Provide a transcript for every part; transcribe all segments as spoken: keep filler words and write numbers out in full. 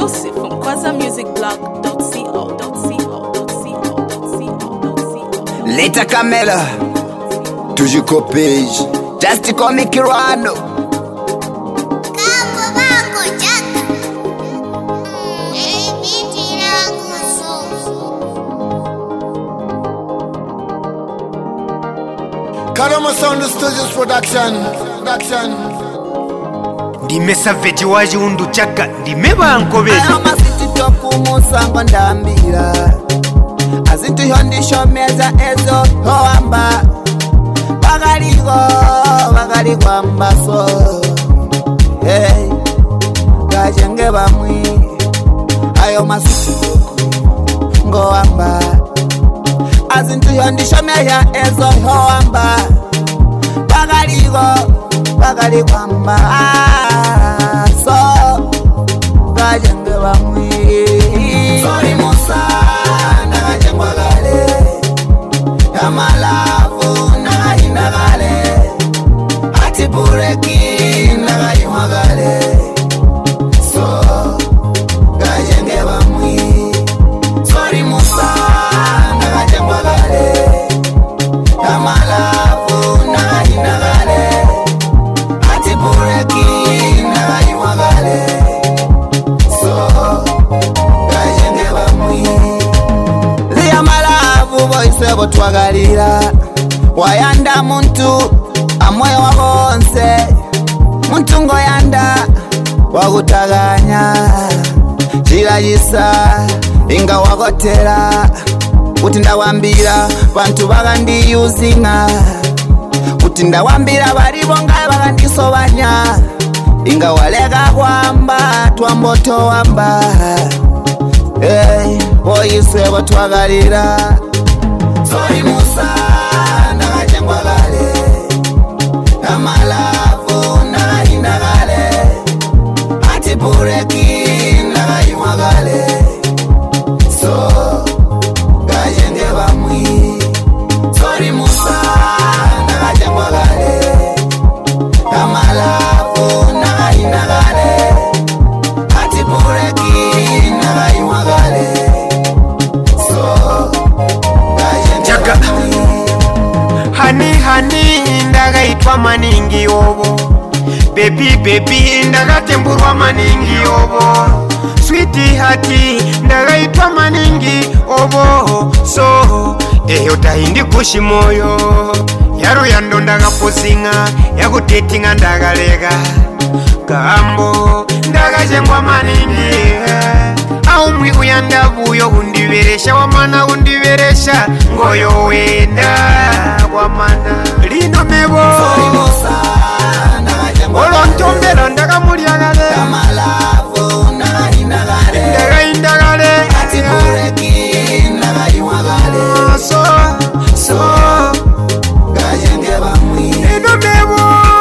Exclusive from Kwaza Music Blog dot co dot co. Leta Camela, toujours copage, just call me Kirano. Kambo bango chaka, eh biti langu so. Karama Sound Studios Production, production. Ndime savage waje undu chaka ndime bankobeje Amasiti toku musango ndambira azintu yondisho meza ezo hoamba bagaligo bagaligo ambaso hey gajenge bamwi ayo masiti toku ngoamba azintu yondisho meza ezo hoamba bagaligo bagaligo ambaso gajenge bamwi sorry musa nagajengwa gale yamalavu nagahinda gale ati bureki nagayimwa gale so gajenge bamwi sorry musa nagajengwa gale yamalavu nagahinda gale ati bureki nagayimwa gale Boisebo twagalira wayanda muntu amoyo wabonse muntu ngo yanda wagutaganya chirayisa inga wagotera kuti ndawambira bantu bagandiyuzinga kuti ndawambira balibo ngaye bagandisobanya inga walega kwamba twamboto wamba hey boisebo twagalira sorry musa nagajengwa gale amalavu nagahinda gale ati bureki nagayimwa gale so gajenge bamwi sorry musa nagajengwa gale amalavu nagahinda gale ati bureki nagayimwa gale Hani hani ndagaitwa maningi obo Baby baby ndagatemburwa maningi obo Sweetie hati ndagaitwa maningi obo So eyo tahindi kushi moyo Yaro yando ndagaposinga Yakutetinga ndagalega Kambo ndagajengwa maningi Aumwi uyanda buyo undiveresha wamana undiveresha ngoyo wenda wamana lino mebo sorry musa nagajengwa olontombera ndagamulyagale amalavu nagahinda gale ndagahinda gale ati bureki nagayimwa gale so so gajenge bamwi lino mebo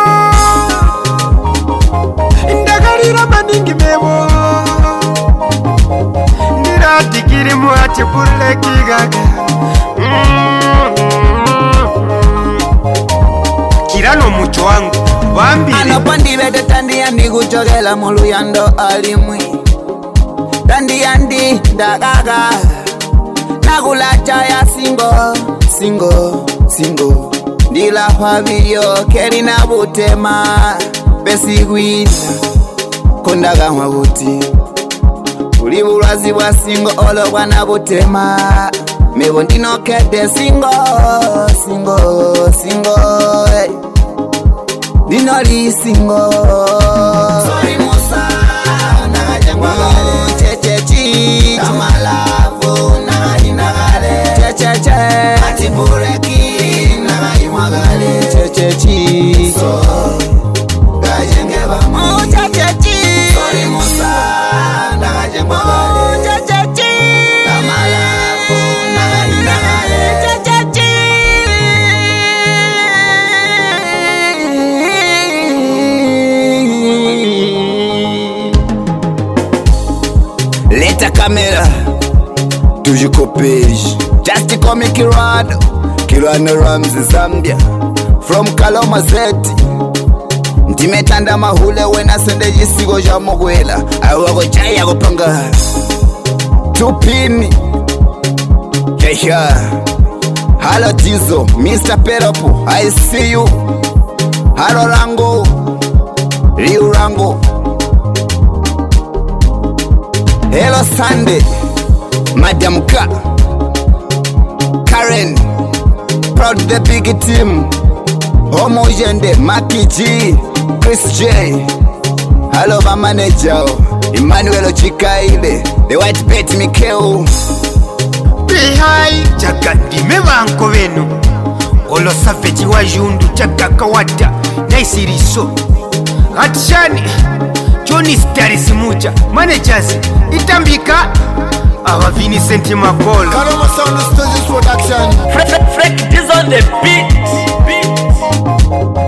ndagalira maningi mebo Ndiratikiri muati bureki gaga Kirano mucho wangu wambile anopandilete tandi yandi kuchokela muluyando alimwi tandi yandi ndagaga nakulacha ya singo singo singo ndilapa video kelina butema besigwina kondagamwa buti uli bulwazi bwa singo olo bwana butema mebo ndinokede singo singo singo hey. Dinoli singo sorry musa nagajengwa gale chechechi amalavu nagahinda gale checheche ati bureki nagayimwa gale chechechi so gajenge bamwi chechechi sorry musa nagajengwa gale chechechi amalavu nagahinda gale chechechi Leta Camela, toujours copage, just call me Kirano, Kirano Ramsey Zambia, from Kaloma Zeti, ndimetanda mahule wena sende jisigo ja mokwela awako chaya kupanga tupini yeah yeah. Hello Dizo, Mister Peropo, I see you. Hello Rango, Rio Rango. Hello Sunday, Madam Ka, Karen, proud the big team. Homo Jende, Maki G, Chris J. Hello my manager, Emmanuel Chikaile, the white bet Mikeo. Behai Jaga ndimeba nko beno Olo savage wa yundu Jaga kawata Naisiriso Hatshani Johnny Staris Muja Managers Itambika Aba Vincent Makola Karama Sound Studios Production. Freck is on the beat. beat.